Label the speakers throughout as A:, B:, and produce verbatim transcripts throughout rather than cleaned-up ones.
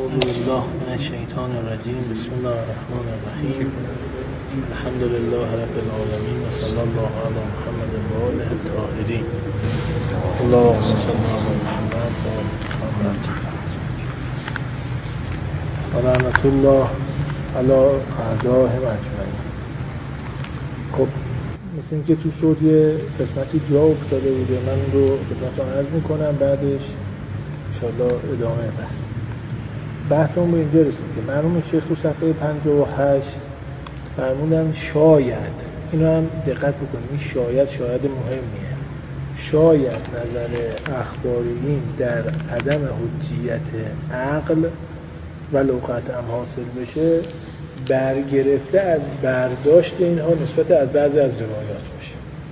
A: اعوذ بالله من الشیطان الرجیم. بسم الله الرحمن الرحیم. الحمد لله رب العالمین و صلی الله علی محمد و آله الطاهرین. اللهم صل علی محمد و آل محمد و رحمت الله علی اعدائهم اجمعین. خب مثل اینکه تو صوت یه قسمتی جا افتاده بوده، من این رو خدمتتون عرض میکنم، بعدش انشاءالله ادامه بحث بحثمون به اینجا رسید که مرحوم شیخ تو صفحه پنجاه و هشت فرمودن شاید، اینو هم دقت بکنید، این شاید شاید مهمیه، شاید نظر اخباریین در عدم حجیت عقل ولو قطعا حاصل بشه برگرفته از برداشت اینها نسبت از بعضی از روایات باشه.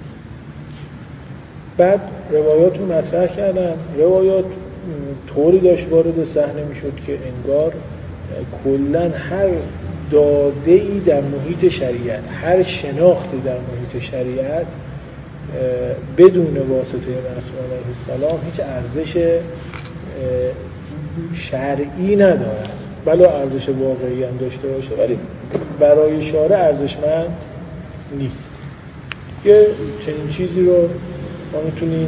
A: بعد روایات رو مطرح کردن، روایات طوری داشت وارد صحنه میشد که انگار کلن هر داده‌ای در محیط شریعت، هر شناختی در محیط شریعت بدون واسطه معصوم علیه السلام هیچ ارزش شرعی ندارد، بلا ارزش واقعی هم داشته باشه ولی برای شارع ارزشمند نیست. یه چنین چیزی رو ما میتونیم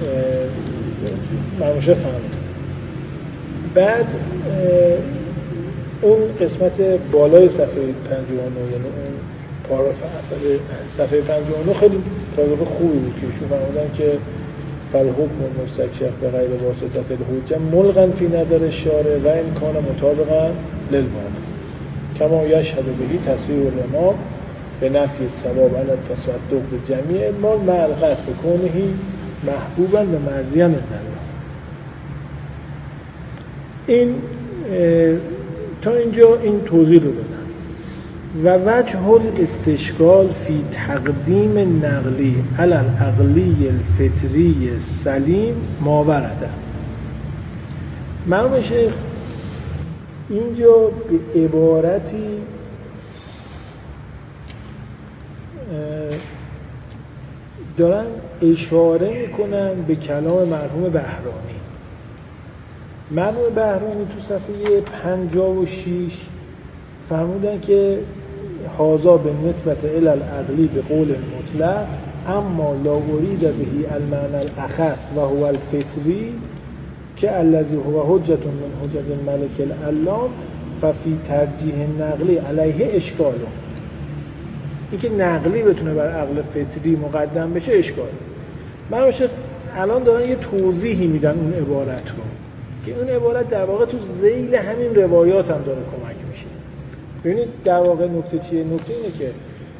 A: فرموشه فهمید. بعد اون قسمت بالای صفحه پنجاه و نه، یعنی اون پاراگراف اول صفحه پنجاه و نه خیلی پاراگراف خوبی بود که ایشون فرمودن که فالحکم مستکشف به غیر واسطه الحجه ملغا فی نظر الشارع و امکان مطابقا للواقع کما یشهد به تصریح الامام به نفی الثواب علی التصدق به جمیع المال مع القطع بکونه محبوبا و مرضیا من الله. این تا اینجا این توضیح رو بدم. و وجه الاستشکال فی تقدیم نقلی علی العقلی الفطری سلیم ما ورده. مرحوم شیخ اینجا به عبارتی دارن اشاره میکنن به کلام مرحوم بهرانی. مرحوم بهرانی تو صفحه پنجاه و شش فرمودن که هذا به نسبت الی العقلی به قول مطلق اما لا ارید بهی المعنى الاخص و هو الفطری که الذی هو حجة من حجج الملک العلام ففی ترجیح نقلی علیه اشکال. این که نقلی بتونه بر عقل فطری مقدم بشه اشکال. من باشه الان دارن یه توضیحی میدن اون عبارت رو که اون عبارت در واقع تو ذیل همین روایات هم داره کمک میشه. ببینید در واقع نکته چیه؟ نکته اینه که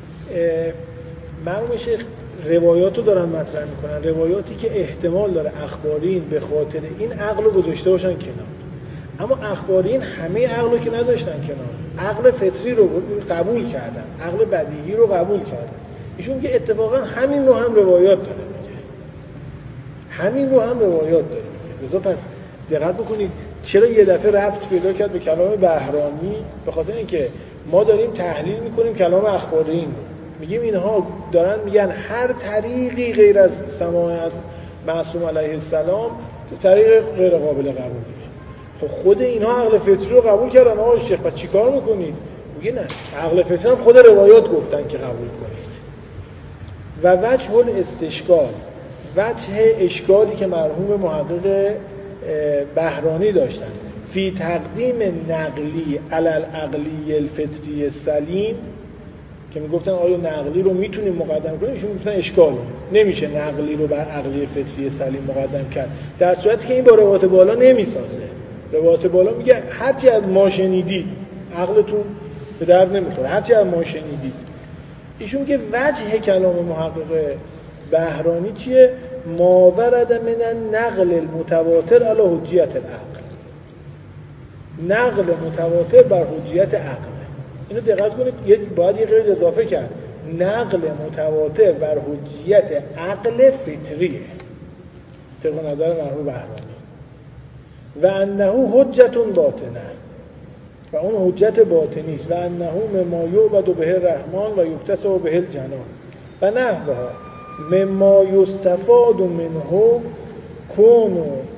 A: مرحوم شیخ روایات رو دارن مطرح میکنن، روایاتی که احتمال داره اخبارین به خاطر این عقل رو گذاشته باشن کنار، اما اخبارین همه عقل رو که نداشتن کنار، عقل فطری رو قبول کردن، عقل بدیهی رو قبول کردن. ایشون که اتفاقا همین رو هم روایات داره میگه، همین رو هم روایات داره میگه. لذا پس دقت بکنید چرا یه دفعه ربط پیدا کرد به کلام بهرانی؟ به خاطر اینکه ما داریم تحلیل میکنیم کلام اخبارین، میگیم اینها دارن میگن هر طریقی غیر از سماع از معصوم علیه السلام تو طریق غیر قابل قبولیه. خب خود اینها عقل فطری رو قبول کردن، آقا شیخ پس چیکار میکنید؟ میگه نه، عقل فطری هم خود روایات گفتن که قبول کنید. و وجه الاستشکال، وجه اشکالی که مرحوم محقق بهرانی داشتن فی تقدیم نقلی علی العقلی الفطری سلیم که میگفتن آیا نقلی رو میتونیم مقدم کنیم، ایشون میگفتن اشکال نمیشه نقلی رو بر عقلی فطری سلیم مقدم کرد، در صورتی که این با روایات بالا نمیسازه. روایات بالا میگه هرچی از ما شنیدید عقلتون به درد نمیخوره، هرچی از ما شنیدید. ایشون میگه وجه کلام محقق بهرانی چیه؟ ما ورد من نقل المتواتر علی حجیت العقل، نقل متواتر بر حجیت عقل. اینو دقت کنید، یه باید یه قید اضافه کرد، نقل متواتر بر حجیت عقل فطریه طبق نظر مرحوم بهرانی. و انه حجت باطنه، و اون حجت باطنی است. و انه مما یعبد به الرحمن و یکتسب به الجنان و نحوها مما یستفاد منه کون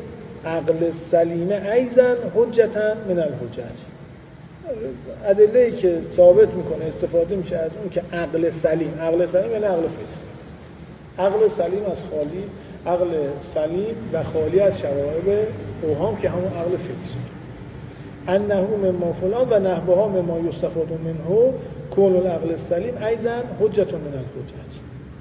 A: عقل سلیم ایزن حجتا من الحجج. ادله‌ای که ثابت میکنه استفاده میشه از اون که عقل سلیم، عقل سلیم یعنی عقل فطری، عقل سلیم از خالی، عقل سلیم و خالی از شوائب اوهام که همون عقل فطری. انه مما فلان و نحوها مما یستفاد منه کون العقل السلیم ایضا حجة من الحجج.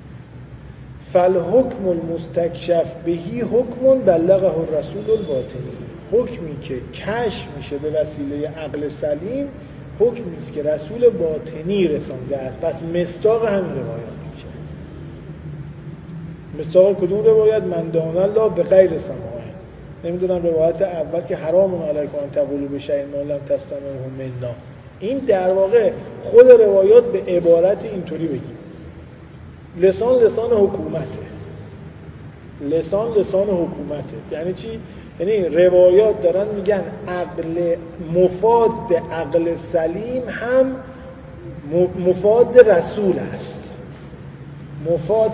A: فالحکم المستکشف بهی حکم بلغه الرسول الباطنی. حکمی که کشف میشه به وسیله عقل سلیم حکمی است که رسول باطنی رسانده است. پس مصداق همین روایات میشه. مصداق کدوم روایت؟ من دان الله به غیر سماعه. نمیدونم روایت اول که حرام علیکم ان تقولوا بشیء ما لم تستمعوه منا، این در واقع خود روایات به عبارت اینطوری بگیم لسان لسان حکومته، لسان لسان حکومته. یعنی چی؟ یعنی روایات دارن میگن عقل مفاد عقل سلیم هم مفاد رسول است، مفاد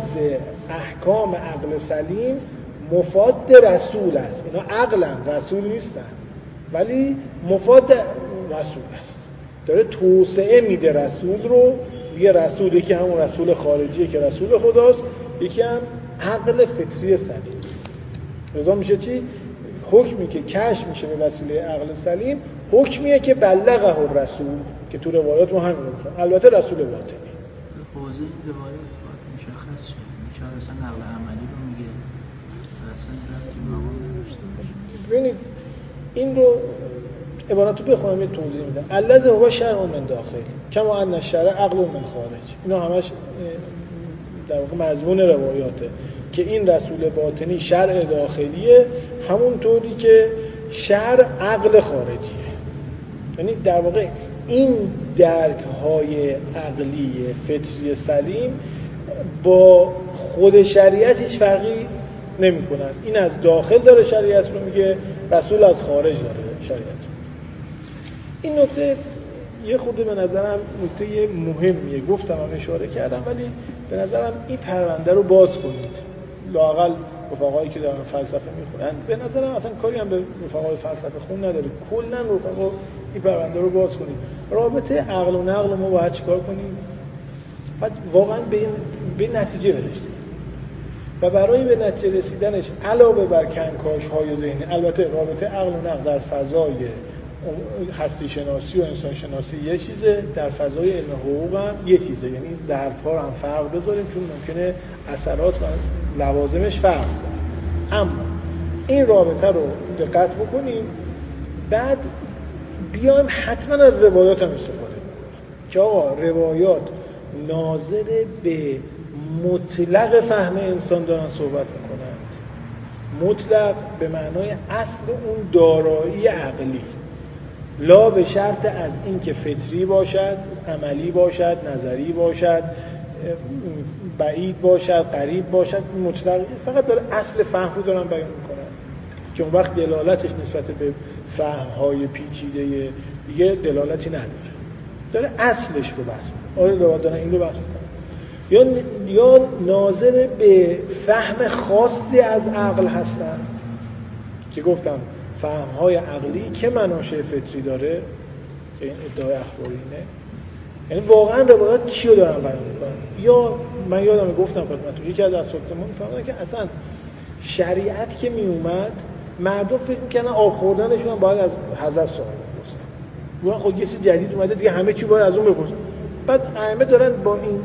A: احکام عقل سلیم مفاد رسول است. اینا عقلن، رسول نیستن، ولی مفاد رسول است. داره توسعه میده رسول رو. یه رسول، یکی همون رسول خارجیه که رسول خداست، یکی هم عقل فطری سلیم. رضا میشه چی؟ حکمی که کشف میشه به وسیله عقل سلیم حکمیه که بلغه الرسول، که تو روایات ما همین رو میخوام. البته رسول باطنی.
B: حوزه این روایات مشخص شد. میشه اصلا نقل عملی رو میگه. اصلا رفتی مقام نداشته باشه.
A: ببینید این رو عبارت رو بخونم یه توضیح میدم. الذی هو شرع من داخل کما ان الشرع عقل من خارج. اینا همش در واقع مضمون روایاته که این رسول باطنی شرع داخلیه، همونطوری که شرع عقل خارجیه. یعنی در واقع این درک‌های عقلی فطری سلیم با خود شریعت هیچ فرقی نمی‌کنن. این از داخل داره شریعت رو میگه، رسول از خارج داره شریعت رو. این نکته یه خورده به نظرم نکته مهمیه، گفتم هم اشاره کردم، ولی به نظرم این پرونده رو باز کنید. لااقل رفقایی که دارن فلسفه میخونن، به نظرم اصلا کاری هم به رفقای فلسفه خون نداره، کلا رفقا این پرونده رو باز کنید. رابطه عقل و نقل ما باید چیکار کنیم؟ باید واقعا به این به نتیجه برسیم و برای به نتیجه رسیدنش علاوه بر کنکاش‌های ذهنی، البته رابطه عقل و نقل در فضای هستی شناسی و انسان شناسی یه چیزه، در فضای علم حقوق هم یه چیزه. یعنی ظرف‌ها رو هم فرق بذاریم چون ممکنه اثرات و لوازمش فرق کنه. اما این رابطه رو دقت بکنیم، بعد بیایم حتما از روایات هم استفاده کنیم که آقا روایات ناظر به مطلق فهم انسان دارن صحبت میکنند. مطلق به معنای اصل اون دارایی عقلی، لا به شرط از این که فطری باشد، عملی باشد، نظری باشد، بعید باشد، قریب باشد. مطلق فقط داره اصل فهم رو دارن بیان میکنن که اون وقت دلالتش نسبت به فهم‌های پیچیده دیگه دلالتی نداره، داره اصلش رو بحث میکنه. آره روایات دارن این رو بحث میکنن. یا یا ناظر به فهم خاصی از عقل هستند که گفتم فهم‌های عقلی که مناشأ فطری داره، که این ادعای اخباری اینه. یعنی واقعا روایات چی رو دارن بیان میکنن؟ یا من یادم گفتم خدمتتون یکی از اساتیدمون میفهمن که اصلا شریعت که می اومد مردم فکر میکنن آب خوردنشون هم باید از حضرت سوال بپرسن. اون خود یه چیز جدید اومده دیگه، همه چی باید از اون بپرسن. بعد ائمه دارن با این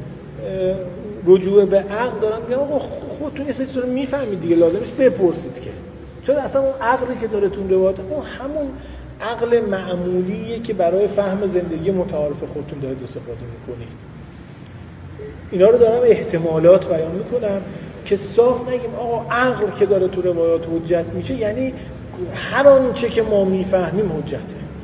A: رجوع به عقل دارن میگن آقا خودتون یه چیزی رو میفهمید دیگه، لازم نیست بپرسید که. چون اصلا اون عقلی که داره تون روایت اون همون عقل معمولیه که برای فهم زندگی متعارف خودتون دارید استفاده میکنید. اینا رو دارم احتمالات بیان میکنم که صاف نگیم آقا عقل که داره تو روایات حجت میشه یعنی هر آنچه که ما میفهمیم حجته.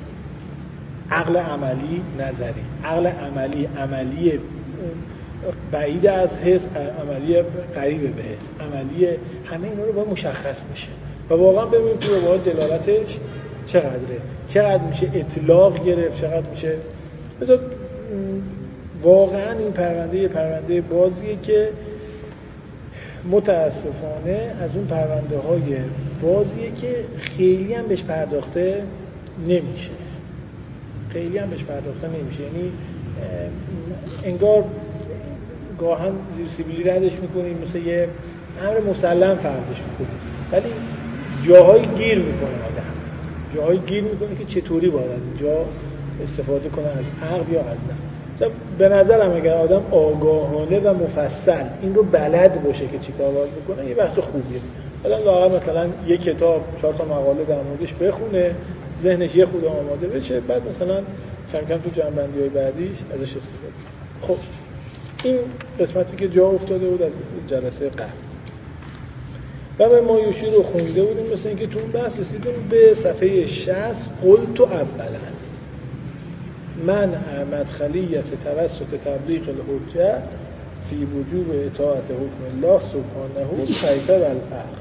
A: عقل عملی، نظری، عقل عملی، عملی بعید از حس، عملی قریب به حس، عملی، همه اینا رو باید مشخص میشه و واقعا ببینیم تو روایات دلالتش چقدره، چقدر میشه اطلاق گرفت، چقدر میشه. بذار واقعا این پرونده یه پرونده بازیه که متاسفانه از اون پرونده های بازیه که خیلی هم بهش پرداخته نمیشه خیلی هم بهش پرداخته نمیشه یعنی انگار گاهن زیر سیبیلی ردش میکنیم مثل یه امر مسلم فرضش میکنیم ولی جاهایی گیر میکنه آدم جاهایی گیر میکنه که چطوری باید از اینجا استفاده کنه از عقل یا از نه. به نظرم اگر آدم آگاهانه و مفصل این رو بلد باشه که چی کار باید بکنه یه بحث خوبیه. آدم واقعا مثلا یک کتاب چهار تا مقاله در موردش بخونه ذهنش یه خود آماده بشه بعد مثلا کم کم تو جنبندی‌های بعدیش ازش استفاده کنه. خب این قسمتی که جا افتاده بود از جلسه قبل و به مایوشی رو خونده بودیم مثل اینکه تو اون بحث رسیدیم به صفحه شصت قلت اولا من مدخلیت توسط تبلیغ الحجه فی وجوب اطاعت حکم الله سبحانه کیف العقل.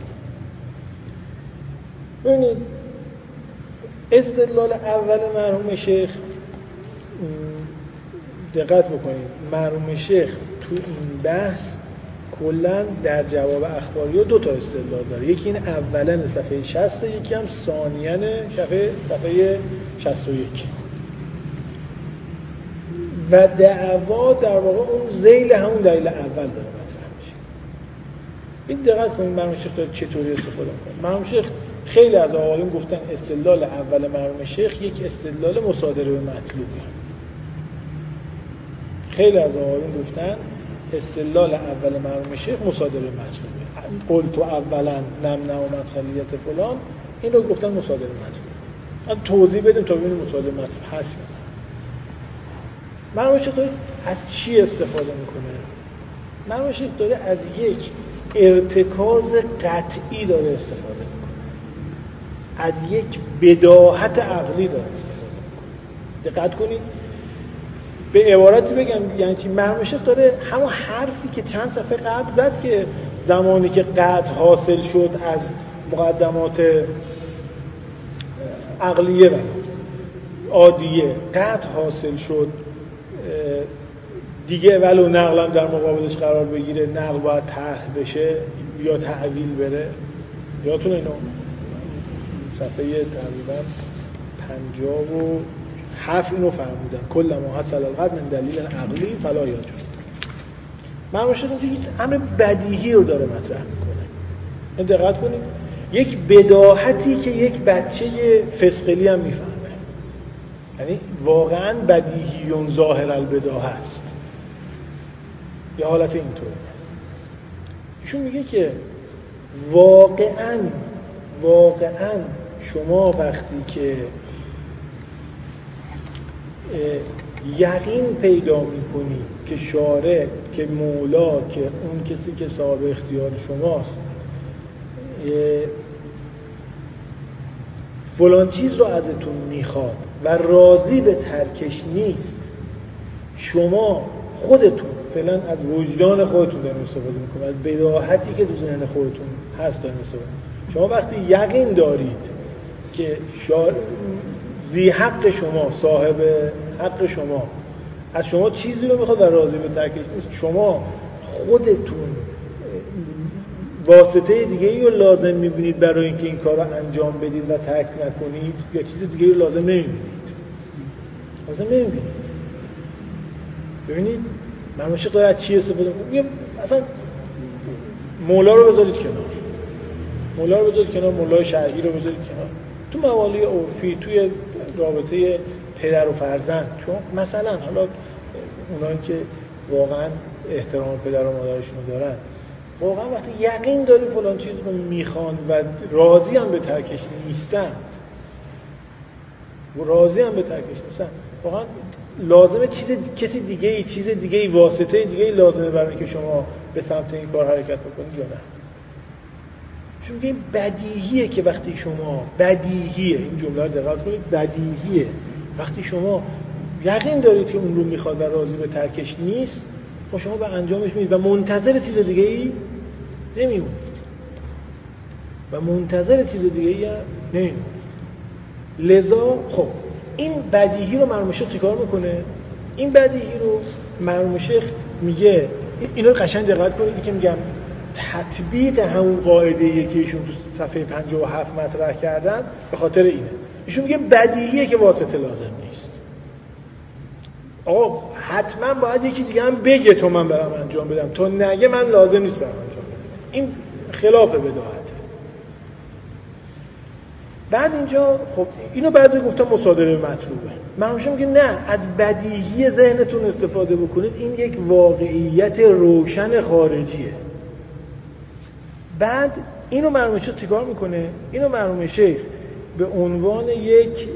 A: ببینید استدلال اول مرحوم شیخ دقت بکنید مرحوم شیخ تو این بحث کلا در جواب اخباری دو تا استدلال داره یکی این اولا صفحه شصت یکی هم ثانیاً صفحه صفحه شصت و یک و دعوا در واقع اون ذیل همون دلیل اول داره مطرح میشه. این دقت کنید مرحوم شیخ داره چطوری استفاده میکنه. مرحوم شیخ خیلی از آقایون گفتن استدلال اول مرحوم شیخ یک استدلال مصادره به مطلوبه. خیلی از آقایون گفتن استدلال اول مرحوم شیخ مصادره به مطلوبه. قلت اولا نمنع و مدخلیت فلان این رو گفتن مصادره به مطلوبه. من توضیح بدیم تا ببینیم مصادره به مطلوب هست. مرحوم شیخ داره از چی استفاده میکنه؟ مرحوم شیخ داره از یک ارتکاز قطعی داره استفاده میکنه. از یک بداهت عقلی داره استفاده میکنه. دقت کنید. به عبارتی بگم یعنی چی؟ مرحوم شیخ داره همون حرفی که چند صفحه قبل زد که زمانی که قطع حاصل شد از مقدمات عقلیه و عادیه قطع حاصل شد دیگه ولو نقلم در مقابلش قرار بگیره نقل باید طرح بشه یا تعویل بره. یادتونه اینو صفحه تقریبا پنجاه و هفت اینو فرمودن کل ما حصل القدر من دلیل عقلی فلا یاجوز. مرحوم شیخ یک امر بدیهی رو داره مطرح میکنه. این دقت کنید یک بداهتی که یک بچه فسقلی هم میفهمه یعنی واقعا بدیهیون ظاهر البداهه است یه حالت اینطوره. ایشون میگه که واقعا واقعا شما وقتی که یقین پیدا میکنید که شارع که مولا که اون کسی که صاحب اختیار شماست فلان چیز رو ازتون میخواد و راضی به ترکش نیست شما خودتون فعلا از وجدان خودتون دارین استفاده میکنید از بداهتی که تو ذهن خودتون هست دارین استفاده میکنید. شما وقتی یقین دارید که شارع ذی حق شما صاحب حق شما از شما چیزی رو میخواد و راضی به ترکش نیست شما خودتون واسطه دیگه ای رو لازم میبینید برای اینکه این کار رو انجام بدید و ترک نکنید یا چیز دیگه رو لازم نمیبینید لازم نمیبینید. ببینید مرحوم شیخ داره از چی استفاده میکنه؟ اصلا مولا رو بذارید کنار مولا رو بذارید کنار مولای شرعی رو بذارید کنار تو موالی عرفی توی رابطه پدر و فرزند چون مثلا حالا اونایی که واقعا احترام پدر و مادرشون رو دارن واقعا وقتی یقین داری فلان چیز رو میخوان و راضی هم به ترکش نیستن و راضی هم به ترکش نیستن واقعا لازمه چیز کسی دیگه ای چیز دیگه ای واسطه دیگه ای لازمه برای اینکه شما به سمت این کار حرکت بکنید یا نه. چون این بدیهیه که وقتی شما بدیهیه این جمله رو دقت کنید بدیهیه وقتی شما یقین دارید که اون رو میخواد و راضی به ترکش نیست خب شما به انجامش میدید و منتظر چیز دیگه ای نمیمونید و منتظر چیز دیگه ای نمیمونید. لذا خب این بدیهی رو مرحوم شیخ چیکار میکنه؟ این بدیهی رو مرحوم شیخ میگه اینو قشنگ دقت کنید که میگم تطبیق همون قاعده‌ای که ایشون تو صفحه پنجاه و هفت مطرح کردن به خاطر اینه. ایشون میگه بدیهیه که واسطه لازم نیست. آقا حتما باید یکی دیگه هم بگه تو من برام انجام بدم، تو نگه من لازم نیست برام انجام بدم. این خلاف بداهته. بعد اینجا خب اینو بعضی گفتن مصادره مطلوبه. من همیشه میگم نه، از بدیهی ذهنتون استفاده بکنید. این یک واقعیت روشن خارجیه. بعد اینو مرحوم شیخ چیکار میکنه؟ اینو مرحوم شیخ به عنوان یک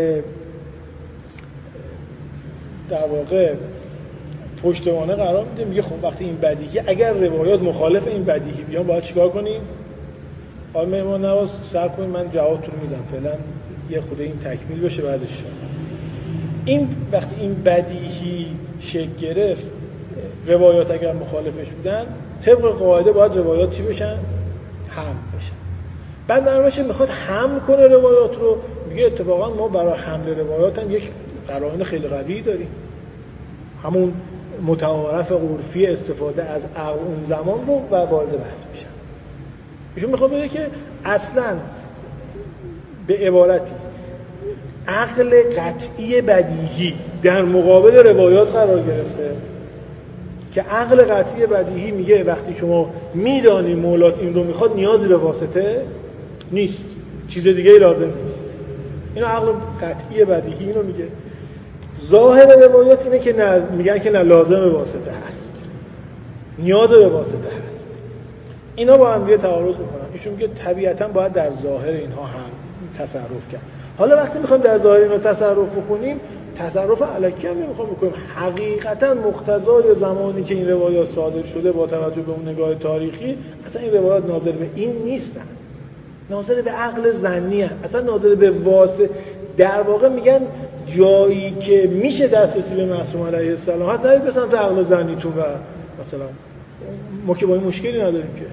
A: در واقع پشتوانه قرار میده. میگه خب وقتی این بدیهی، اگر روایات مخالف این بدیهی بیان باید چیکار کنیم؟ آقای مهمان نواز صبر کنید من جوابتون میدم، فعلا یه خود این تکمیل بشه بعدش. این وقتی این بدیهی شکل گرفت، روایات اگر مخالفش بودن طبق قاعده باید روایات چی بشن؟ هم بشن. بعد درمشه میخواد هم کنه روایات رو، میگه اتفاقا ما برای حمل روایات هم یک قرائن خیلی قوی داریم، همون متعارف عرفی استفاده از عقل اون زمان رو و وارد بحث میشن. ایشون میخواد بگه که اصلا به عبارتی عقل قطعی بدیهی در مقابل روایات قرار گرفته که عقل قطعی بدیهی میگه وقتی شما میدانی مولات این رو میخواد نیازی به واسطه نیست، چیز دیگه لازم نیست. اینو عقل قطعی بدیهی اینو میگه. ظاهر روایات اینه که نه، میگن که نه لازم واسطه هست، نیاز به واسطه هست. اینا با هم دیگه تعارض میکنن. ایشون میگه طبیعتاً باید در ظاهر اینها هم تصرف کرد. حالا وقتی میخوایم در ظاهر اینو تصرف بکنیم، تصرف الکی هم نمیخوام بکنیم. حقیقتاً مقتضای زمانی که این روایات صادر شده با توجه به اون نگاه تاریخی، اصلا این روایات ناظر به این نیستن، ناظر به عقل ظنی هستن، اصلا ناظر به واسطه. در واقع میگن جایی که میشه دسترسی به معصوم علیه السلام هست، نرید به سمت عقل ظنیتون و مثلا ما که با این مشکلی نداریم که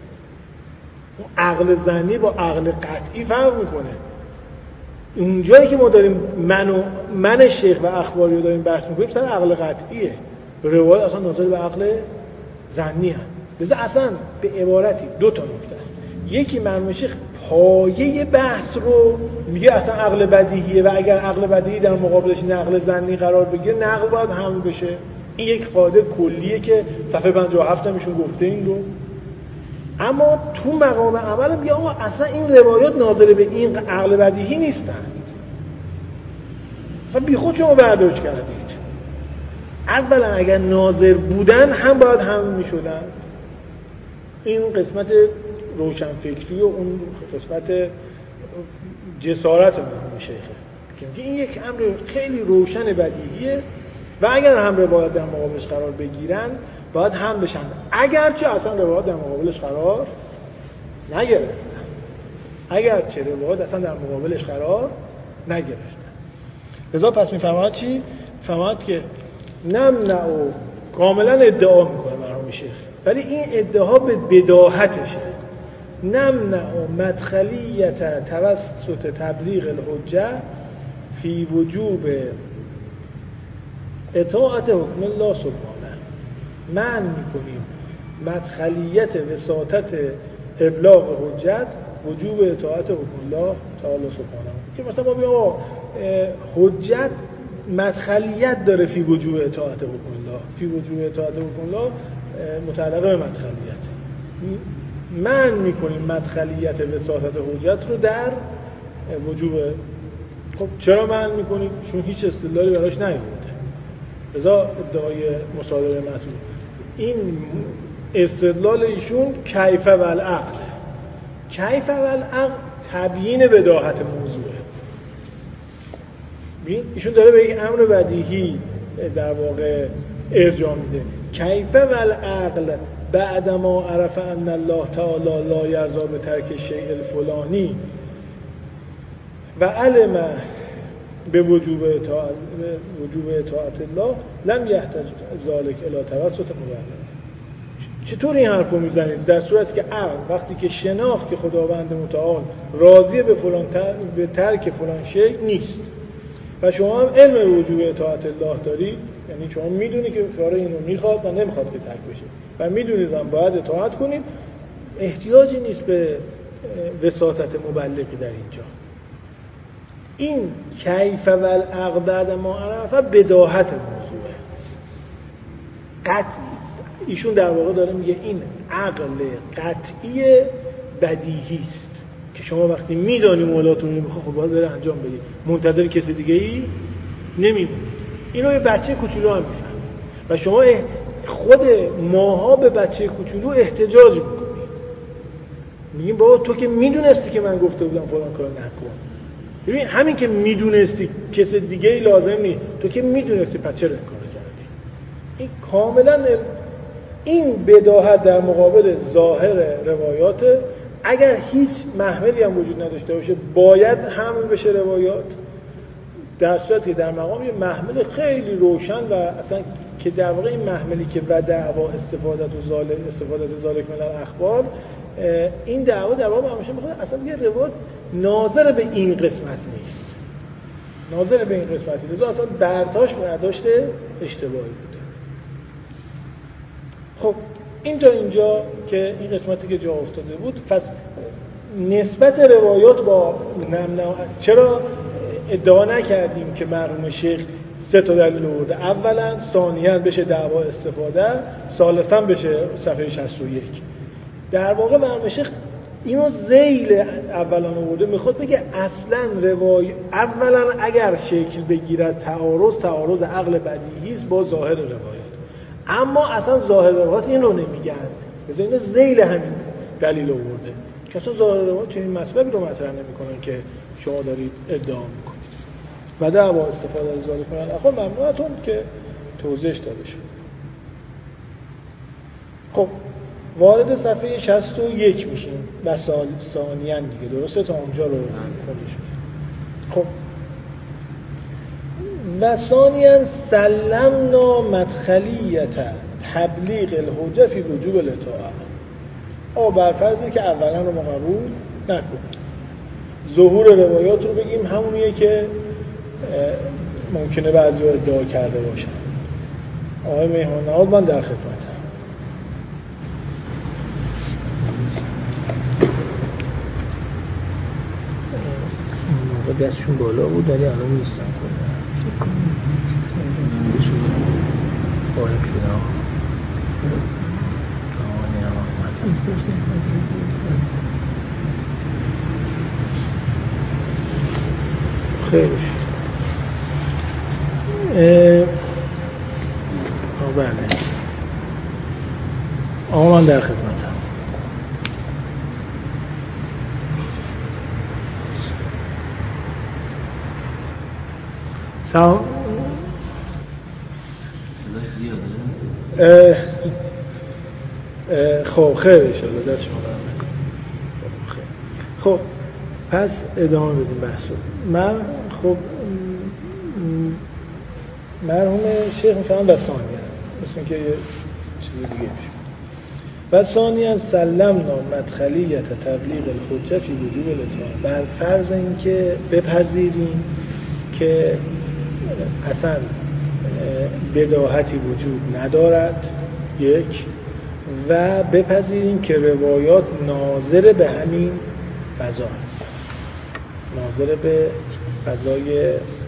A: عقل ظنی با عقل قطعی فرق میکنه. اونجایی که ما داریم من و من شیخ و اخباری رو داریم بحث میکنیم سر عقل قطعیه، روایت اصلا ناظر به عقل ظنی هست. لذا اصلا به عبارتی دو تا نکته است. یکی مرحوم شیخ پایه بحث رو میگه اصلا عقل بدیهیه و اگر عقل بدیهی در مقابلش نقل ظنی قرار بگیره نقل باید حمل بشه. این یک قاعده کلیه که صفحه پنجاه و هفت هم ایشون گفته این رو. اما تو مقام عمل میگه آقا اصلا این روایات ناظر به این عقل بدیهی نیستند، اصلا بی خود شما برداشت کردید. اولا اگر ناظر بودن هم باید حمل میشدن. این قسمت روشنفکری و اون قسمت جسارت مرحوم شیخه که این یک امر خیلی روشن بدیهیه و اگر هم روایت در مقابلش قرار بگیرن باید هم بشن، اگرچه اصلا روایت در مقابلش قرار نگرفتن، اگرچه روایت اصلا در مقابلش قرار نگرفتن. لذا پس میفرماید چی؟ میفرماید که نمنع و کاملا ادعا میکنه مرحوم شیخ، ولی این ادعا به بداهتشه. نمنع مدخلیت توسط تبلیغ الحجه فی وجوب اطاعت حکم الله سبحانه. منع میکنیم مدخلیت وساطت ابلاغ حجت وجوب اطاعت حکم الله تعالی سبحانه. که مثلا ما بگیم حجت مدخلیت داره فی وجوب اطاعت حکم الله، فی وجوب اطاعت حکم الله متعلق به مدخلیت. منع میکنیم مدخلیت وساطت حجت رو در وجوب. خب چرا منع میکنیم؟ چون هیچ استدلالی براش نیومده. لذا ادعای مصادره مطلوب. این استدلال ایشون کیف و العقل. کیف و العقل تبیین بداهت موضوعه. ببین ایشون داره به یک امر بدیهی در واقع ارجاع میده. کیف و العقل بعدما عرف ان الله تعالی لا یرضا به ترک الشیء الفلانی و علم به وجوب اطاعت وجوب اطاعت الله لم یحتاج ذلك الی توسط مبرر. چطور این حرفو میزنید در صورتی که عقل وقتی که شناخت که خداوند متعال راضی به فلان تر... به ترک فلان شیء نیست و شما هم علم به وجوب اطاعت الله دارید، یعنی شما میدونید که کار اینو میخواد و نمیخواد که ترک بشه و میدونید هم باید اطاعت کنید، احتیاجی نیست به وساطت مبلغی در اینجا. این کیف و الاقداد ما عرفه بداهت موضوعه قطعی. ایشون در واقع داره میگه این عقل قطعی بدیهی است که شما وقتی میدونی مولاتون رو میخواد خب باید بره انجام بدید، منتظر کسی دیگه ای نمیمونید. اینو یه بچه کوچولو هم میفهمه و شما خود ماها به بچه کوچولو احتجاج میکنی، میگیم بابا تو که میدونستی که من گفته بودم فلان کارو نکن. ببین همین که میدونستی کسی دیگه ای لازم نیست، تو که میدونستی پس چرا این کارو کردی. این کاملا این بداهت در مقابل ظاهر روایات، اگر هیچ محملی هم وجود نداشته باشه باید حمل بشه روایات، در صورتی که در مقام یه محمل خیلی روشن و اصلا که در واقع این محملی که و دعوا استفادت و ظالم استفادت ذالک من الاخبار، این دعوا در واقع همیشه میخواد اصلا یه روایت ناظر به این قسمت نیست، ناظر به این قسمتی نیست، اصلا برداشت برداشت اشتباهی بوده. خب این تا اینجا که این قسمتی که جا افتاده بود. پس نسبت روایات با نمنا چرا ادعا نکردیم که مرحوم شیخ سه تا دلیل آورده؟ اولا ثانیاً بشه دعوا استفاده، ثالثاً بشه صفحه شصت و یک. در واقع مرحوم شیخ اینو ذیل اولا آورده، میخواد بگه اصلا روایت اولا اگر شکل بگیرد تعارض تعارض عقل بدیهی است با ظاهر روایات، اما اصلا ظاهر روایات اینو نمیگند، مثلا این ذیل همین دلیل آورده که اصلا ظاهر روایات چنین مطلبی رو مطرح نمیکنن که شما دارید ادعا میکنید. و دعوا استفاده از ذالک من الاخبار ممنوعتون که توضیحش داده شد. خب وارد صفحه شصت و یک میشیم و ثانیاً دیگه، درسته تا اونجا رو خونده شد. خب و ثانیاً سلمنا مدخلیت تبلیغ الحجه فی وجوب الاطاعه. او بر فرضی که اولا رو ما قبول نکنیم، ظهور روایات رو بگیم همونیه که ممکنه بعضی ادعا کرده باشن. آقای مهمان نهاد من در خدمتم. موقع دستشون بالا بود ولی الان نیستن کنه باید شده خیلی آه بله آقا من در خدمتم. سلام. خب خیر انشاءالله دست شما رو نکنم. خب پس ادامه بدیم بحثو. من خب مرحوم شیخ میفهمم و ثانیه مثل اینکه یه چیز دیگه میشه. و ثانیه سلمنا مدخلیت تبلیغ الحجه فی وجوب الاطاعه، بر فرض اینکه بپذیریم که اصلا بداهتی وجود ندارد یک، و بپذیریم که روایات ناظر به همین فضا هست، ناظر به فضای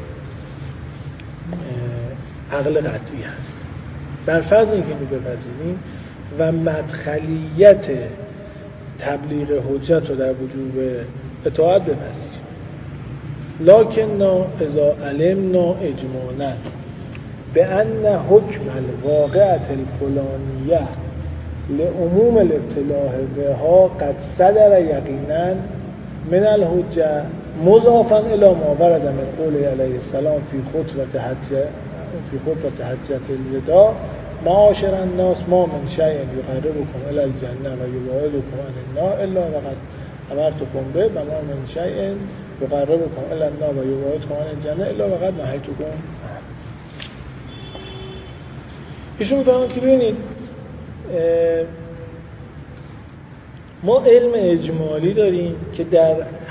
A: عقل قطعی هست. بر فرض اینکه اینو بپذیریم و مدخلیت تبلیغ حجت رو در وجوب اطاعت بپذیریم، لکن اذا علمنا اجمالا بأن حکم الواقعة الفلانیه لعموم الابتلاء بها قد صدر یقینا من الحجه مضافا الى ما ورد من قوله علیه السلام فی خطبه حجه فی خطبه حجة الوداع معاشر الناس ما من شیء یقربکم الی الجنه و یبعدکم عن النار الا وقد امرتکم به و ما من شیء یقربکم الی النار و یبعدکم عن الجنه الا وقد نهیتکم. ایشون میگن که ببینید ما علم اجمالی داریم که در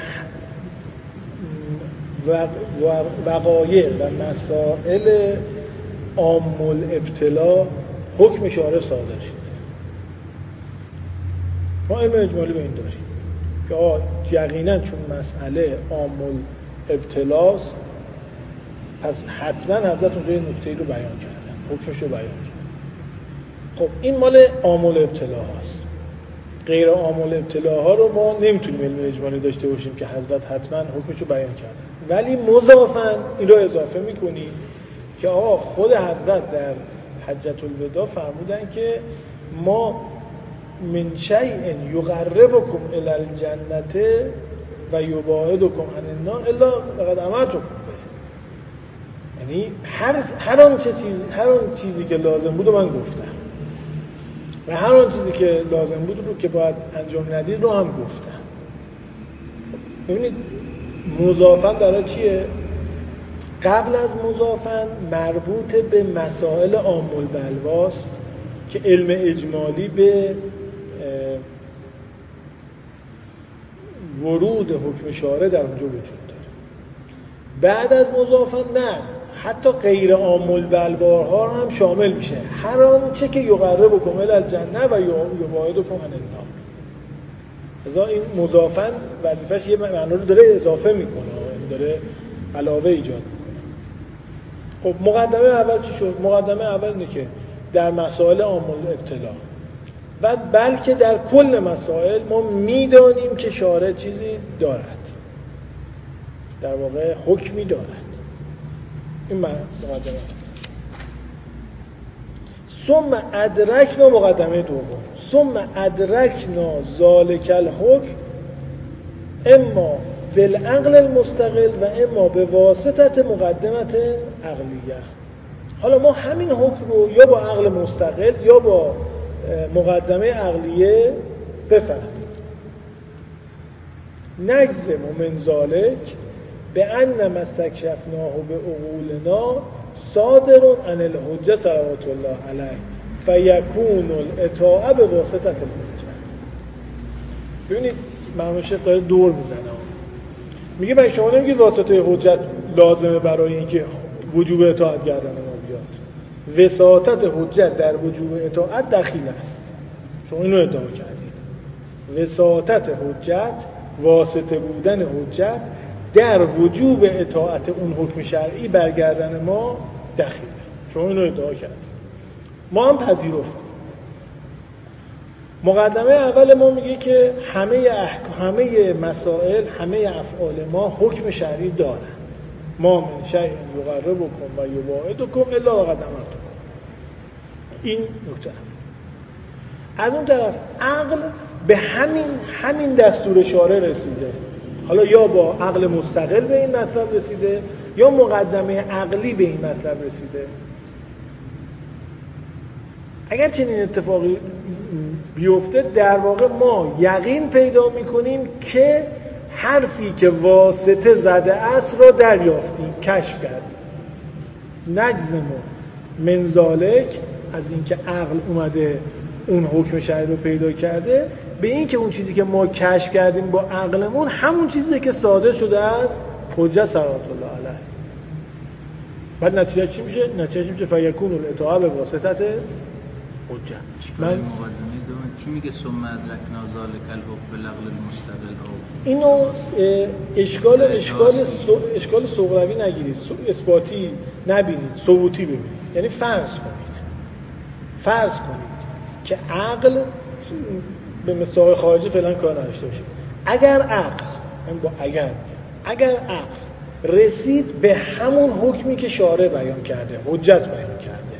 A: وقایع و مسائل عام الابتلا حکم شارع صادر شده. ما علم اجمالی به این داریم که آه یقینا چون مسئله عام الابتلاست پس حتما حضرت اونجا یه نکته‌ای رو بیان کردن، حکمش رو بیان کردن. خب این مال عام الابتلا هست. غیر عام الابتلا ها رو ما نمیتونیم علم اجمالی داشته باشیم که حضرت حتما حکمش رو بیان کردن، ولی مضافاً این رو اضافه میکنیم که آقا خود حضرت در حجة الوداع فرمودن که ما من شیء یقربکم الی الجنة و یباعدکم عن النار الا لقد امرتکم به. یعنی هر هر آن چه چیز هر آن چیزی که لازم بود من گفتم و هر آن چیزی که لازم بود رو که باید انجام ندید رو هم گفتم. ببینید مضافاً برای چیه؟ قبل از مضافاً مربوط به مسائل عام البلواست که علم اجمالی به ورود حکم شارع در اونجا وجود داره. بعد از مضافاً نه، حتی غیر عام البلوارها هم شامل میشه. هر آنچه که یقربکم الی الجنة و یباعدکم عن النار. لذا این مضافاً وظیفش یه معنی رو داره اضافه میکنه، یعنی داره علاوه ایجاد میکنه. خب مقدمه اول چی شد؟ مقدمه اول اینه که در مسائل عام الابتلا و بلکه در کل مسائل ما میدانیم که شارع چیزی دارد، در واقع حکمی دارد. این مقدمه. ثم ادرکنا مقدمه دوم، ثم ادرکنا ذالک الحکم اما بالعقل المستقل و اما به واسطه مقدمت عقلیه. حالا ما همین حکم رو یا با عقل مستقل یا با مقدمه عقلیه بفهمیم. نجزم من ذالک به ان ما استکشفناه به عقولنا صادر عن الحجه صلوات الله علیه فیکون الاطاعه به واسطه الحجه. ببینید مرحوم شیخ داره دور میزنه، میگه من شما نمیگید واسطه حجت لازمه برای اینکه وجوب اطاعت گردن ما بیاد. وساطت حجت در وجوب اطاعت دخیل است. شما اینو ادعا کردید. وساطت حجت، واسطه بودن حجت در وجوب اطاعت اون حکم شرعی برگردن ما دخیله. شما اینو ادعا کردید. ما هم پذیرفتیم. مقدمه اول ما میگه که همه احکام، همه مسائل، همه افعال ما حکم شرعی دارند. ما من شیء یقربکم و یباعدکم الا وقد امرتکم. این نکته. از اون طرف عقل به همین همین دستور شارع رسیده. حالا یا با عقل مستقل به این مطلب رسیده یا مقدمه عقلی به این مطلب رسیده. اگر چنین اتفاقی بیفته در واقع ما یقین پیدا میکنیم که حرفی که واسطه زده است را دریافتیم، کشف کردیم. نجزم من ذالک از اینکه عقل اومده اون حکم شرعی رو پیدا کرده به این که اون چیزی که ما کشف کردیم با عقلمون همون چیزی که صادر شده از حجت صلوات الله علیه. بعد نتیجه چی میشه؟ نتیجه میشه فیکون الاطاعه به واسطه حجت.
B: من مقدمه دوم کی میگه ثم ادرکنا ذالک الحکم بالعقل المستقل؟
A: اینو اشکال اشکال اشکال صغروی نگیرید، اثباتی نبینید، ثبوتی ببینید. یعنی فرض کنید فرض کنید که عقل به مصداق خارجی فعلا کار نداشته باشه. اگر عقل من با اگر اگر عقل رسید به همون حکمی که شارع بیان کرده، حجت بیان کرده،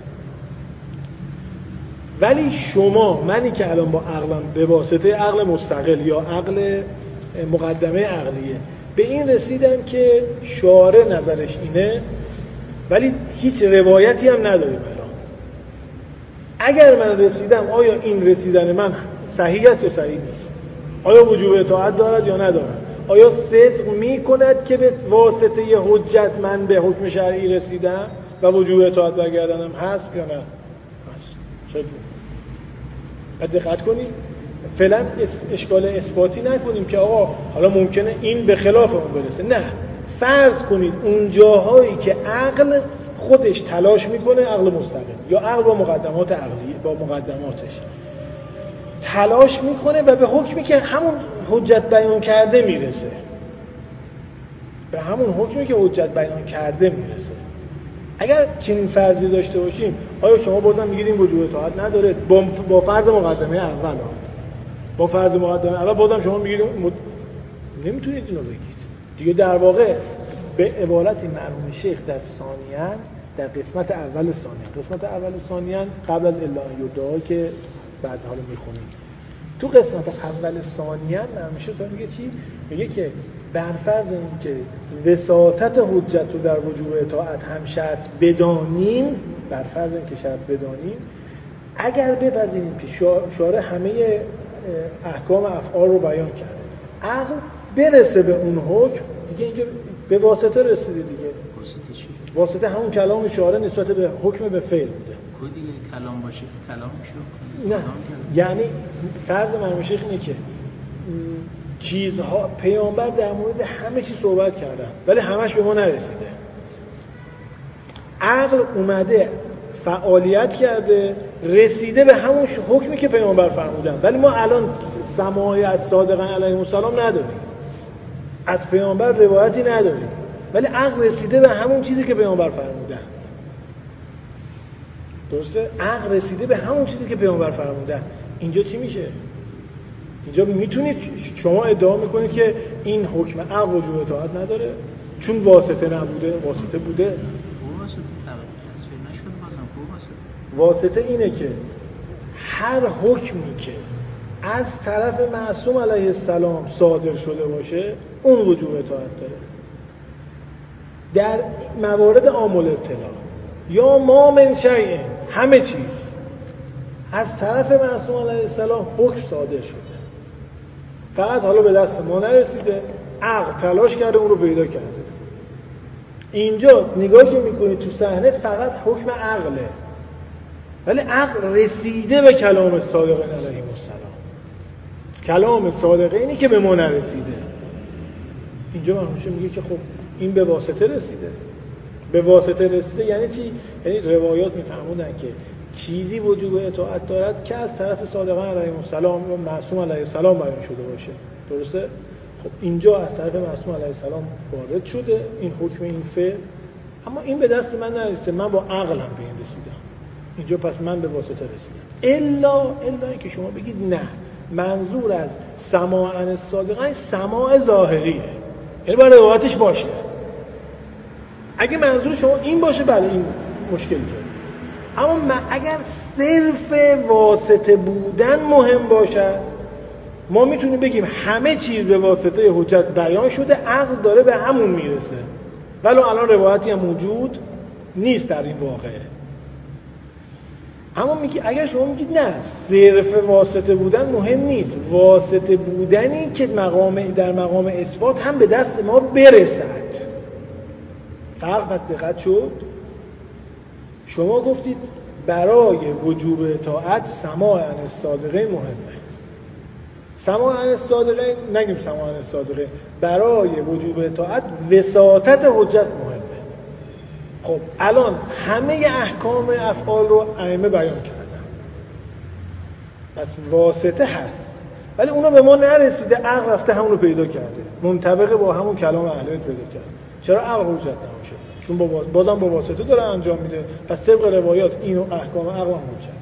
A: ولی شما، منی که الان با عقلم به واسطه عقل مستقل یا عقل مقدمه عقلیه به این رسیدم که شارع نظرش اینه، ولی هیچ روایتی هم نداریم الان. اگر من رسیدم آیا این رسیدن من صحیح است یا صحیح نیست؟ آیا وجوب اطاعت دارد یا ندارد؟ آیا صدق می کند که به واسطه حجت من به حکم شرعی رسیدم و وجوب اطاعت برگردنم هست یا نه؟ هست. شاید باید دقت کنید. فعلا اشکال اثباتی نکنیم که آقا حالا ممکنه این به خلاف اون برسه. نه، فرض کنید اون جاهایی که عقل خودش تلاش میکنه، عقل مستقل یا عقل با مقدمات عقلی با مقدماتش تلاش میکنه و به حکمی که همون حجت بیان کرده میرسه، به همون حکمی که حجت بیان کرده میرسه. اگر چنین فرضی داشته باشیم، آیا شما بازم میگید این وجوب اطاعت نداره؟ با, با فرض مقدمه اول ها. با فرض مقدمه اول بازم شما میگید مد... نمیتونید اینو بگید دیگه. در واقع به عبارت مرحوم شیخ در ثانیاً، در قسمت اول ثانیاً، قسمت اول ثانیاً قبل از الا ان یدعا که بعد حالا میخونیم، تو قسمت اول ثانیاً مرحوم شیخ میگه چی؟ میگه که بر فرض اینکه وساطت حجت رو در وجوب اطاعت هم شرط بدانیم، بر فرض اینکه شرط بدانیم، اگر بپذیریم که شارع همه احکام افعال رو بیان کرده، عقل برسه به اون حکم دیگه، اینجا به واسطه رسیده دیگه.
B: واسطه چی؟
A: واسطه همون کلام شارع نسبت به حکم به فعل بوده.
B: کدی کلام باشه کلام شو.
A: نه، یعنی فرض مرحوم شیخ اینه که چیزها پیامبر در مورد همه چیز صحبت کردن ولی همش به ما نرسیده. عقل اومده فعالیت کرده رسیده به همون حکمی که پیامبر فرمودن، ولی ما الان سماعی از صادقان علیهم السلام نداریم، از پیامبر روایتی نداریم، ولی عقل رسیده به همون چیزی که پیامبر فرمودن. درسته؟ عقل رسیده به همون چیزی که پیامبر فرمودن. اینجا چی میشه؟ اینجا میتونید شما ادعا میکنید که این حکم عقل وجوب اطاعت نداره چون واسطه نبوده. واسطه بوده. واسطه اینه که هر حکمی که از طرف معصوم علیه السلام صادر شده باشه اون وجوب اطاعت داره. در موارد عام الابتلا یا ما من شیء، همه چیز از طرف معصوم علیه السلام حکم صادر شده، فقط حالا به دست ما نرسیده، عقل تلاش کرده اون رو پیدا کرده. اینجا نگاهی که میکنید تو صحنه فقط حکم عقله، ولی عقل رسیده به کلام صادقین علیهم السلام. کلام صادقینی که به ما نرسیده. اینجا مرحوم میگه که خب این به واسطه رسیده. به واسطه رسیده یعنی چی؟ یعنی روایات میفهمودن که چیزی وجوب اطاعت دارد که از طرف صادقان علیهم السلام و معصوم علیه السلام بیان شده باشه. درسته؟ خب اینجا از طرف معصوم علیه السلام وارد شده این حکم، این فعل، اما این به دست من نرسیده، من با عقلم به این رسیدم. اینجا پس من به واسطه رسیدم. الا الا اینکه شما بگید نه، منظور از سماع عن الصادقین سماع ظاهریه، یعنی باید روایتش باشه. اگه منظور شما این باشه بله این مشکلی داره. اما اگر صرف واسطه بودن مهم باشد، ما میتونیم بگیم همه چیز به واسطه حجت بیان شده، عقل داره به همون میرسه، ولی الان روایتی هم موجود نیست در این واقعه. اما میگی اگر شما میگید نه، صرف واسطه بودن مهم نیست، واسطه بودنی که مقام در مقام اثبات هم به دست ما برسد. فرق پس دقت شد. شما گفتید برای وجوب اطاعت سماع عن الصادقین مهمه. سماع عن الصادقین نگیم سماع عن الصادقین، برای وجوب اطاعت وساطت حجت مهمه. خب الان همه احکام افعال رو ائمه بیان کردن، پس واسطه هست، ولی اونا به ما نرسیده، عقل رفته همون رو پیدا کرده، منطبق با همون کلام اهل بیت پیدا کرده. چرا عقل حجت نمیشه؟ چون با بازم با واسطه داره انجام میده، پس طبق روایات اینو احکام عقل هم حجت.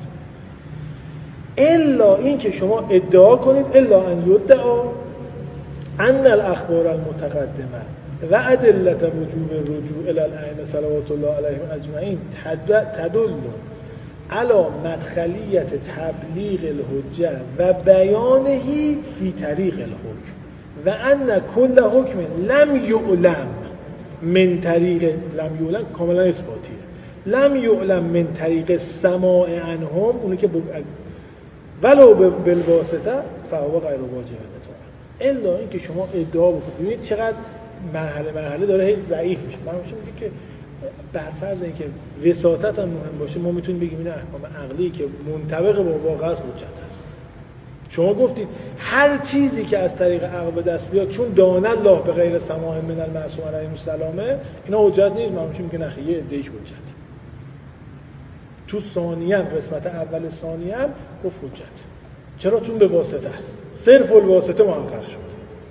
A: الا این که شما ادعا کنید الا ان یدعا ان الاخبار المتقدمه و ادله وجوب الرجوع الی الائمه صلوات الله علیهم اجمعین تدل علی مدخلیت تبلیغ الحجه و بیانه فی طریق الحکم و ان کل حکم لم یعلم من طریق، لم یعلم کاملا اثباتیه، لم یعلم من طریق سماع عنهم، اونی که ولو بالواسطه فهو غیر واجب اطاعه. الا این که شما ادعا بکنید. ببینید چقدر مرحله مرحله داره هیچ ضعیف میشه. من میشه میگه که بر فرض اینکه وساطت هم مهم باشه، ما میتونیم بگیم این احکام عقلی که منطبق با واقع است حجت است. شما گفتید هر چیزی که از طریق عقل به دست بیاد چون دان الله به غیر سماع من المعصوم علیه السلام اینا حجت نیست. من میشه میگه نخیه ادعیش حجت. تو ثانیاً قسمت اول ثانیاً گفت حجت. چرا؟ چون به واسطه است، صرف الواسطه محقق شد.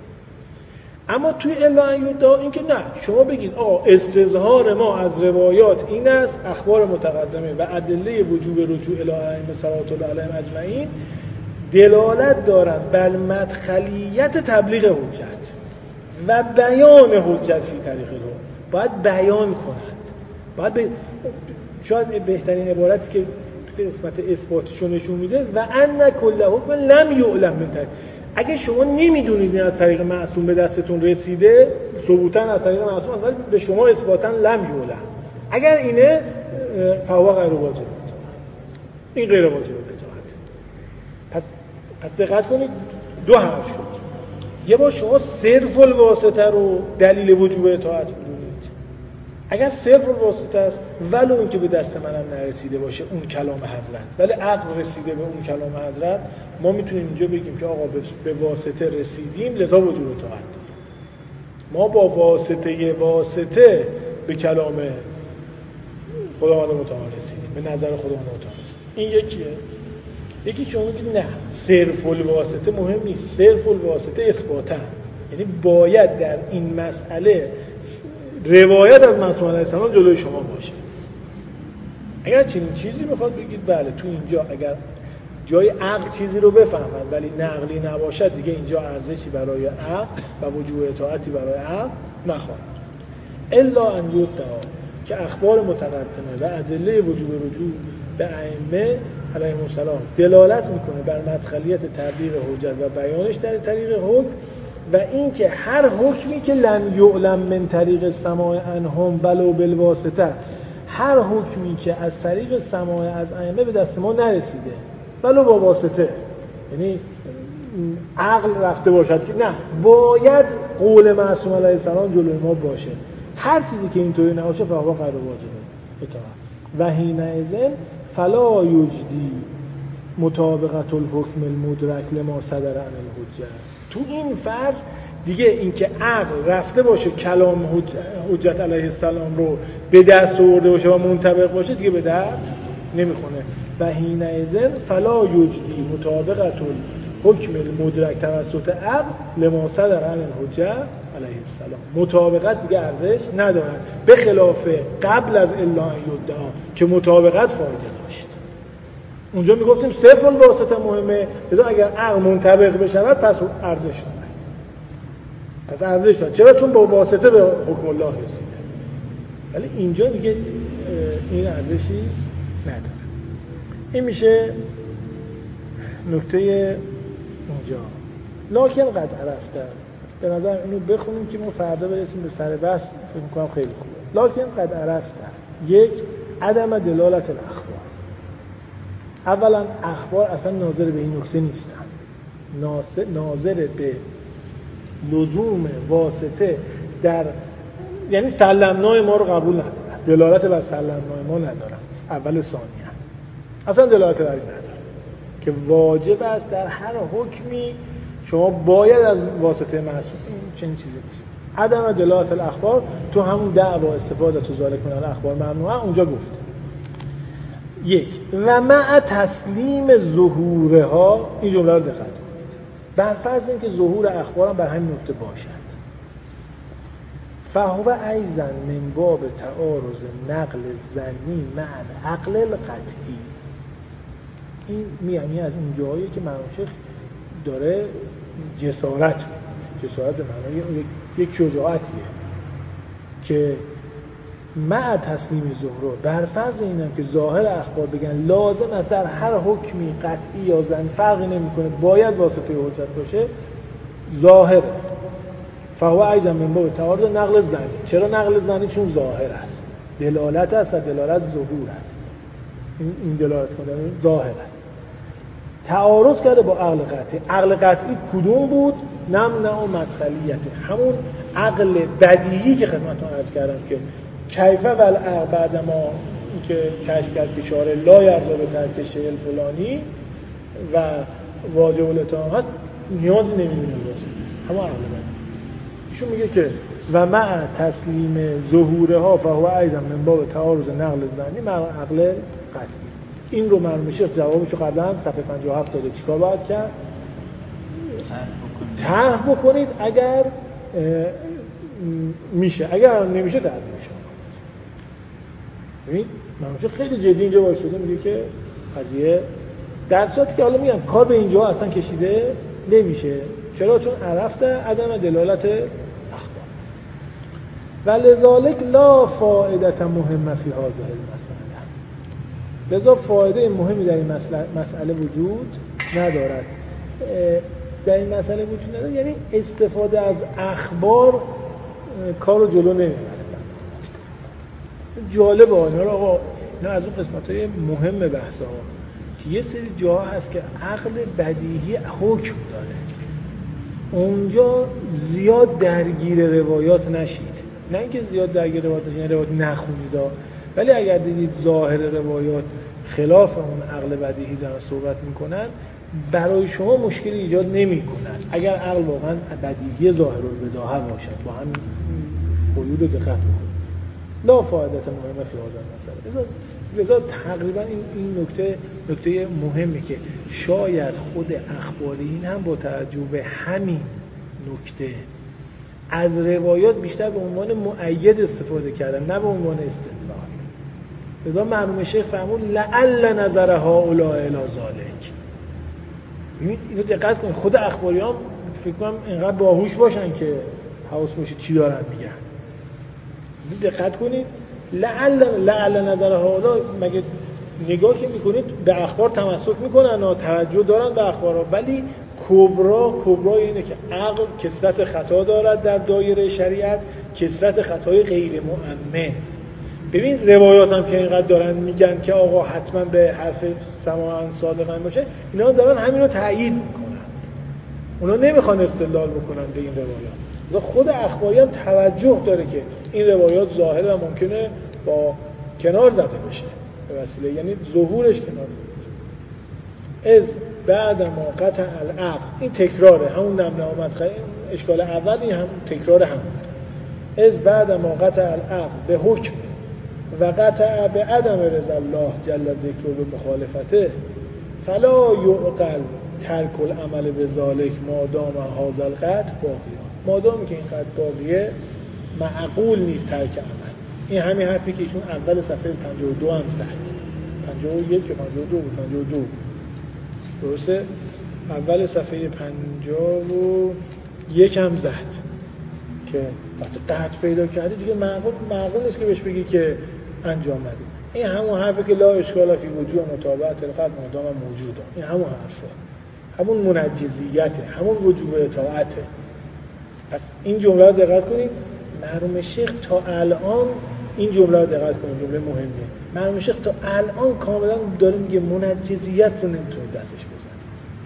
A: اما توی الا ان یدعا این که نه، شما بگید آقا استظهار ما از روایات این است، اخبار متقدمه و ادله وجوب رجوع الی ائمه صلوات الله علیهم اجمعین دلالت دارند بر مدخلیت تبلیغ حجت و بیان حجت فی طریق الحکم. باید بیان کنند، باید ب... شاید بهترین عبارتی که توی قسمت اثباتشون نشون میده و ان کل حکم لم یعلم من طریق. اگه شما نمیدونید این از طریق معصوم به دستتون رسیده، ثبوتاً از طریق معصوم است، ولی به شما اثباتاً لم یعلم، اگر اینه فهو غیر واجب، این غیر واجب اطاعت. پس پس دقت کنید، دو حرف شد. یه بار شما صرف الواسطه رو دلیل وجوب اطاعت بدونید. اگر صرف الواسطه است ولو اینکه به دست منم نرسیده باشه اون کلام حضرت، ولی عقل رسیده به اون کلام حضرت، ما میتونیم اینجا بگیم که آقا به واسطه رسیدیم لذا وجوب اطاعت داریم. ما با واسطه واسطه به کلام خداوند متعال رسیدیم، به نظر خداوند متعال رسیدیم. این یکیه. یکی شما میگید نه، صرف الواسطه مهم نیست، صرف الواسطه اثباتاً، یعنی باید در این مسئله روایت از معصوم علیه السلام جلوی شما باشه. اگر چنین چیزی بخواد بگید بله، تو اینجا اگر جای عقل چیزی رو بفهمند ولی نقلی نباشد، دیگه اینجا ارزشی برای عقل و وجوب اطاعتی برای عقل نخواهد. الا ان یدعا که اخبار متقدمه و ادله وجوب رجوع به ائمه علیهم السلام دلالت میکنه بر مدخلیت تبلیغ حجت و بیانش در طریق حکم، و اینکه هر حکمی که لم یعلم من طریق سماع عنهم ولو بالواسطه، هر حکمی که از طریق سماع از ائمه به دست ما نرسیده ولو با واسطه، یعنی عقل رفته باشد که نه، باید قول معصوم علیه السلام جلوی ما باشه. هر چیزی که اینطوری نباشه فهو غیر واجبه اطاعت. و حینئذ فلا یجدی مطابقت الحکم المدرک لما صدر عن الحجه. تو این فرض دیگه اینکه عقل رفته باشه کلام حجت علیه السلام رو به دست آورده باشه و منطبق باشه دیگه به درد نمیخونه. و حینئذ فلا یجدی مطابقت الحکم المدرک توسط عقل لما صدر عن الحجه علیه السلام. مطابقت دیگه ارزش ندارد، به خلاف قبل از الا ان یدعا که مطابقت فایده داشت. اونجا میگفتیم صرف الواسطه مهمه، لذا اگر عقل منطبق بشود پس ارزش دارد. پس ارزش دارد. چرا؟ چون با واسطه به حکم الله رسیده. ولی اینجا دیگه این ارزشی نداره. این میشه نکته اینجا. لکن قد عرفته. به نظر اینو بخونیم که ما فردا برسیم به سر بحث، فکر می‌کنم خیلی خوبه. لکن قد عرفته. یک، عدم دلالت الاخبار. اولا اخبار اصلا ناظر به این نکته نیستن، ناظر به لزوم واسطه در، یعنی سلمنای ما رو قبول ندارن، دلالت بر سلمنای ما ندارن. اول ثانیه اصلا دلالت بر این ندارن که واجب است در هر حکمی شما باید از واسطه معصوم. چنین چیزی نیست. عدم دلالت الاخبار تو همون دعوا استفاده تو ذالک من الاخبار ممنوعه اونجا گفته. یک، و مع تسلیم ظهورها، این جمله رو دقت کنید، بر فرض اینکه ظهور اخبار هم بر همین نکته باشد، فهو ایضا من باب تعارض نقل ظنی مع العقل القطعی. این میانی از اون جایی که مرحوم شیخ داره جسارت جسارت به معنای یک شجاعتیه که مع تسلیم ظهور، بر فرض اینم که ظاهر اخبار بگن لازم است در هر حکمی قطعی یا ظنی فرقی نمیکنه باید واسطه حجت باشه، ظاهر فهو ایضا من باب تعارض نقل ظنی. چرا نقل ظنی؟ چون ظاهر است، دلالت است و دلالت ظهور است. این این دلالت کنه ظاهر است. تعارض کرده با عقل قطعی. عقل قطعی کدوم بود؟ نمنع و مدخلیت، همون عقل بدیهی که خدمتتون عرض کردم که کیفه والعقل بعد ما که کشف کرد که شارع لا یرضا به ترک شیء فلانی و واجب الاطاعت نیازی نمیبینه واسطه، همون عقل بدیهی. ایشون میگه که و مع تسلیم ظهورها فهو ایضا من باب تعارض نقل ظنی مع عقل قطعی. این رو مرحوم شیخ جوابشو قبلا صفحه پنجاه و هفت داده. چیکار باید کرد؟ طرح بکنید اگر میشه، اگر نمیشه تعدیل میشه. ببین مرحوم شیخ خیلی جدی اینجا وایساده میگه که قضیه در صورتی که حالا میگم کار به اینجا اصلا کشیده نمیشه. چرا؟ چون عرفت عدم دلالت اخبار. ولذالک لا فائدة مهمه فی هذه المسئله. لذا فایده مهمی در این مسئله وجود ندارد. در این مسئله وجود ندارد یعنی استفاده از اخبار کار رو جلو نمیبره. جالبه اینا رو آقا، اینا از اون قسمت‌های مهم بحثا که یه سری جاها هست که عقل بدیهی حکم داره، اونجا زیاد درگیر روایات نشید. نه اینکه زیاد درگیر روایات نشید، روایات نخونید، ولی اگر دیدید ظاهر روایات خلاف اون عقل بدیهی دارن صحبت میکنن، برای شما مشکلی ایجاد نمیکنن اگر عقل واقعا بدیهی ظاهر البداهه باشد. با هم حدود رو دقت بکنید. لا فایده مهمه فی هذا المسئله. لذا تقریبا این این نکته نکته مهمه که شاید خود اخبارین هم با توجه به همین نکته از روایات بیشتر به عنوان مؤید استفاده کردن، نه به عنوان استدلال. لذا مرحوم شیخ فرمود لعل نظر هؤلاء الی ذلک. اینو دقت کنید، خود اخباریان فکر کنم اینقدر باهوش باشن که حواس باشه چی دارن میگن. دقت کنید، لعل لعل نظر هؤلاء، مگه نگاه که میکنید به اخبار تمسک میکنن و توجه دارن به اخبارها، ولی کبرا کبرا اینه که عقل کثرت خطا دارد در دایره شریعت، کثرت خطای غیر مؤمن. ببین روایات هم که اینقدر دارن میگن که آقا حتما به حرف سماعا صادقا باشه، اینا دارن همین رو تایید میکنن، اونا نمیخوان استدلال بکنن به این روایات. خود اخباری هم توجه داره که این روایات ظاهر و ممکنه با کنار زده بشه به وسیله، یعنی ظهورش کنار زده. از بعد ما قطع العقل، این تکراره، همون نمنه آمد خیلی اشکال اول، این هم تکرار همون. از بعد ما قطع العقل به حکم و قطع به عدم رضا الله جل ذکر و به مخالفته فلا یعقل ترک العمل به ذالک مادام هذا القطع باقیه. مادامی که این قطع باقیه معقول نیست ترک عمل. این همین حرفی که ایشون اول صفحه پنجاه و دو هم زد، پنجاه و یک که پنجاه و دو بود، پنجاه و دو درسته؟ اول صفحه پنجاه و یک هم زد که وقتی قطع پیدا کردی دیگه معقول معقول نیست که بهش بگی که انجام ندید. این همون حرفی که لا اشکال فی وجوه متابعت القطع مادام موجوده، این همون حرفه، همون منجزیته، همون وجوب اطاعته. پس این جمله رو دقت کنید. مرحوم شیخ تا الان این جمله رو دقت کنید، جمله مهمه. مرحوم شیخ تا الان کاملا داره میگه منجزیت رو نمیتونه دستش بزنه.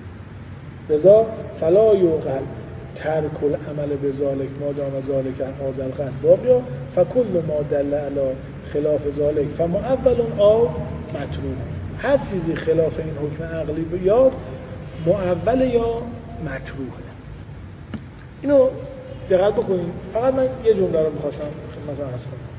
A: لذا فلا یوقل ترک العمل به ذالک ما دام ذالک هذا القطع باقی فکل ما دل علی خلاف ذالک فمؤول او متروک. هر چیزی خلاف این حکم عقلی بیاد مؤول یا متروکه. اینو دقت بکنید. فقط من یه جمله رو می‌خواستم خدمتتون عرض کنم.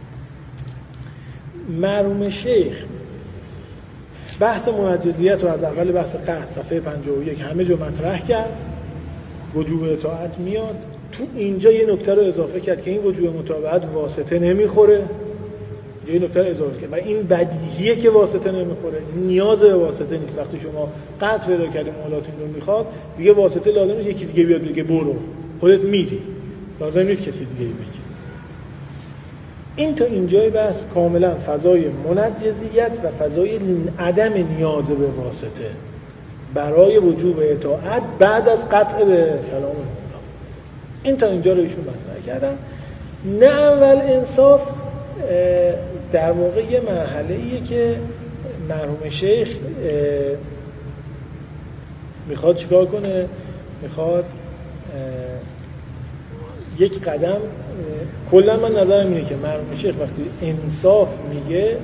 A: مرحوم شیخ بحث منجزیت رو از اول بحث قطع صفحه پنجاه و یک همه جا مطرح کرد، وجوب اطاعت میاد. تو اینجا یه نکته رو اضافه کرد که این وجوب متابعت واسطه نمیخوره. یه نکته رو اضافه کرد و این بدیهیه که واسطه نمیخوره، نیاز به واسطه نیست. وقتی شما قطع پیدا کردی مولاتون رو میخواد، دیگه واسطه لازم نیست یکی دیگه بیاد بگه برو، خودت میری، لازم نیست کسی دیگه بگه. این تا اینجای بحث کاملا فضای منجزیت و فضای عدم نیاز به واسطه برای وجوب اطاعت بعد از قطع به کلام مولا. این تا اینجا رو ایشون مطرح کردن. نه اول انصاف در واقع یه مرحله ایه که مرحوم شیخ میخواد چیکار کنه؟ میخواد یک قدم، کلا من نظرم اینه که مرحوم شیخ وقتی انصاف میگه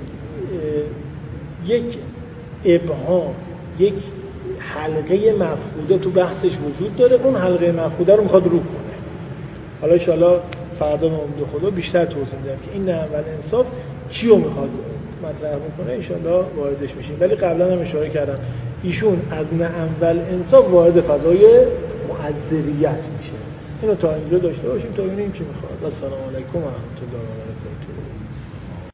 A: یک ابهام، یک حلقه مفقوده تو بحثش وجود داره، اون حلقه مفقوده رو میخواد رو کنه. حالا ان شاءالله فردا به امید خدا بیشتر توضیح میدم که این نه اول انصاف چی رو میخواد مطرح میکنه ان شاءالله واردش میشیم. ولی قبلا هم اشاره کردم ایشون از نه اول انصاف وارد فضای معذریت میشه. اینو تا اینجا داشته باشیم تا ببینیم چی میخواد. السلام علیکم و رحمت الله و برکاته.